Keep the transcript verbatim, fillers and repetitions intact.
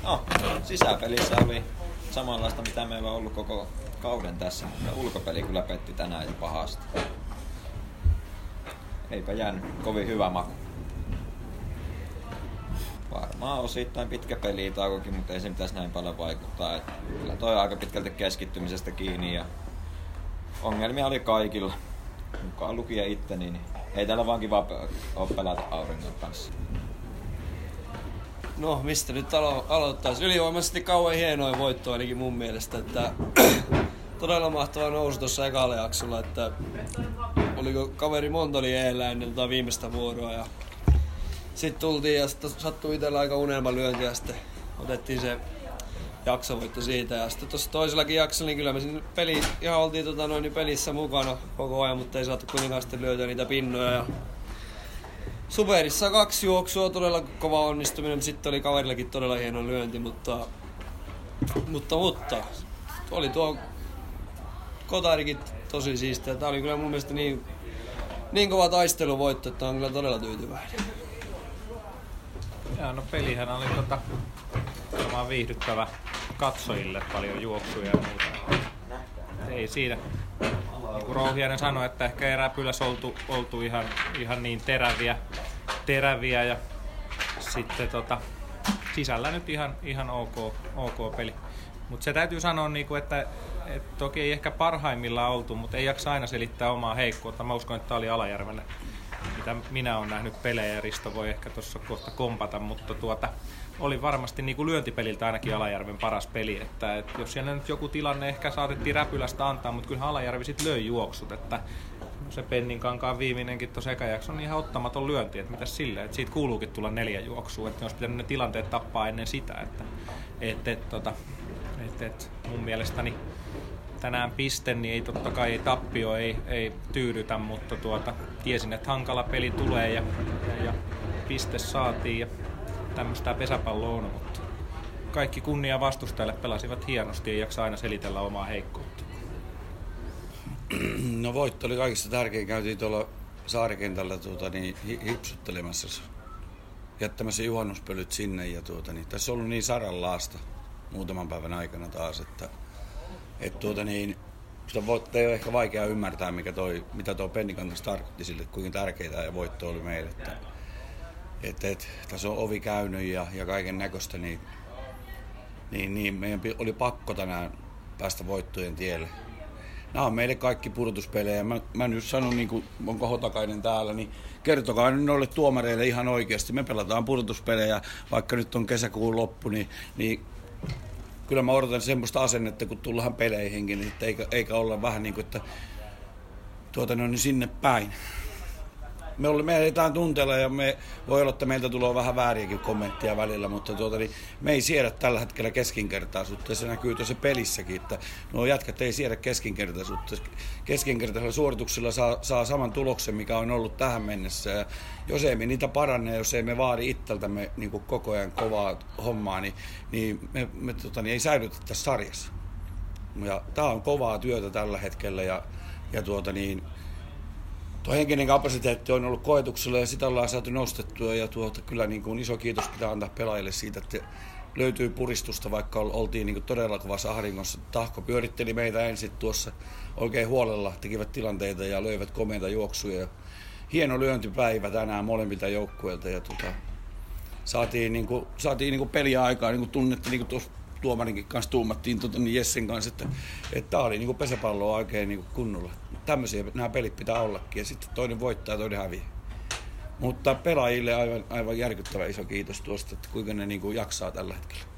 No, sisäpelissä oli samanlaista, mitä meillä on ollut koko kauden tässä, mutta ulkopeli kyllä petti tänään jo pahasti. Eipä jäänyt kovin hyvä maku. Varmaan osittain pitkä pelitaukokin, mutta ei se pitäisi näin paljon vaikuttaa. Et kyllä toi aika pitkälti keskittymisestä kiinni ja ongelmia oli kaikilla. Mukaan lukien itse, niin ei täällä vaan kiva ole pelata auringon kanssa. No, mistä nyt alo- aloittaisi? Ylivoimaisesti kauhean hienoin voitto ainakin mun mielestä. Että todella mahtava nousu tuossa ekalla jaksolla, että oliko kaveri monta oli eellä ennen tota viimeistä vuoroa. Ja sitten tultiin ja sitten sattui itsellä aika unelmalyönti ja sitten otettiin se jaksovoitto siitä. Ja sitten tuossa toisellakin jaksolla, niin kyllä me siinä peli, ihan oltiin tota noin pelissä mukana koko ajan, mutta ei saatu kuitenkaan sitten lyötyä niitä pinnoja. Ja Superissa kaksi juoksua, todella kova onnistuminen, mutta sitten oli kaverillakin todella hieno lyönti, mutta, mutta, mutta oli tuo Kotarikin tosi siistiä. Tämä oli kyllä mun mielestä niin, niin kova taisteluvoitto, että on kyllä todella tyytyväinen. Ja no pelihän oli tota, varmaan viihdyttävä katsojille, paljon juoksuja ja muuta. Ei siinä. Niin kuin Rouhiainen sanoi, että ehkä eräpylässä oltu, oltu ihan, ihan niin teräviä, teräviä ja sitten tota, sisällä nyt ihan, ihan ok, ok peli. Mutta se täytyy sanoa, niinku, että et toki ei ehkä parhaimmillaan oltu, mutta ei jaksa aina selittää omaa heikkoutta. Mä uskon, että tämä oli Alajärven, mitä minä olen nähnyt pelejä, ja Risto voi ehkä tuossa kohta kompata, mutta tuota, oli varmasti niin kuin lyöntipeliltä ainakin Alajärven paras peli. Että, et jos siellä nyt joku tilanne ehkä saatettiin Räpylästä antaa, mutta kyllähän Alajärvi sitten löi juoksut. Että se Penninkankaan viimeinenkin tuossa ekajakson on ihan ottamaton lyönti, että mitäs silleen, että siitä kuuluukin tulla neljä juoksua, että olisi pitänyt ne tilanteet tappaa ennen sitä. Että, et, et, tota, et, et, mun mielestäni tänään piste, niin ei totta kai ei tappio ei, ei tyydytä, mutta tuota, tiesin, että hankala peli tulee ja, ja, ja piste saatiin ja tämmöistä pesäpalloa on, mutta kaikki kunnia vastustajille, pelasivat hienosti, ei jaksa aina selitellä omaa heikkoutta. No voitto oli kaikista tärkein. Käytiin tuolla saarikentällä tuota, niin, hipsuttelemassa, jättämässä juhannuspölyt sinne. Ja, tuota, niin, tässä on ollut niin saranlaasta muutaman päivän aikana taas, että et, tuota, niin, sitä voitte ei ole ehkä vaikea ymmärtää, mikä toi, mitä tuo Pennikangas tarkoitti sille, kuinka tärkeää ja voitto oli meille. Että, et, et, tässä on ovi käynyt ja, ja kaiken näköistä, niin, niin, niin meidän oli pakko tänään päästä voittojen tielle. Nämä on meille kaikki pudotuspelejä. Mä, mä nyt sanon, niin kuin onko Hotakainen täällä, niin kertokaa nyt noille tuomareille ihan oikeasti. Me pelataan pudotuspelejä, vaikka nyt on kesäkuun loppu, niin, niin kyllä mä odotan semmoista asennetta, kun tullaan peleihinkin, niin että eikä, eikä olla vähän niin kuin, että tuota, no, niin sinne päin. Me, oli, me eletään tunteella ja me, voi olla, että meiltä tulee vähän vääriäkin kommentteja välillä, mutta tuota, niin me ei siedä tällä hetkellä keskinkertaisuutta ja se näkyy tuossa pelissäkin, että nuo jätkät ei siedä keskinkertaisuutta. Keskinkertaisella suorituksella saa, saa saman tuloksen, mikä on ollut tähän mennessä ja jos ei me niitä paranne, jos ei me vaadi itseltämme niin kuin koko ajan kovaa hommaa, niin, niin me, me tota, niin ei säilytä tässä sarjassa. Ja tää on kovaa työtä tällä hetkellä ja, ja tuota niin tuo henkinen kapasiteetti on ollut koetuksella ja sitä ollaan saatu nostettua ja tuota, kyllä niin kuin iso kiitos pitää antaa pelaajille siitä, että löytyy puristusta, vaikka oltiin niin kuin todella kovassa ahdingossa. Tahko pyöritteli meitä ensin tuossa oikein huolella, tekivät tilanteita ja löivät komeita juoksuja. Hieno lyöntipäivä tänään molemmilta joukkueilta ja tuota, saatiin, niin kuin, saatiin niin kuin peliä aikaa, niin kuin tunnettiin niin kuin tuossa tuomarinkin kanssa tuumattiin tuota, niin Jessen kanssa, että tämä oli niin pesäpalloa oikein niin kunnolla. Tämmöisiä nämä pelit pitää ollakin ja sitten toinen voittaa ja toinen häviää. Mutta pelaajille aivan, aivan järkyttävä iso kiitos tuosta, että kuinka ne niin kuin jaksaa tällä hetkellä.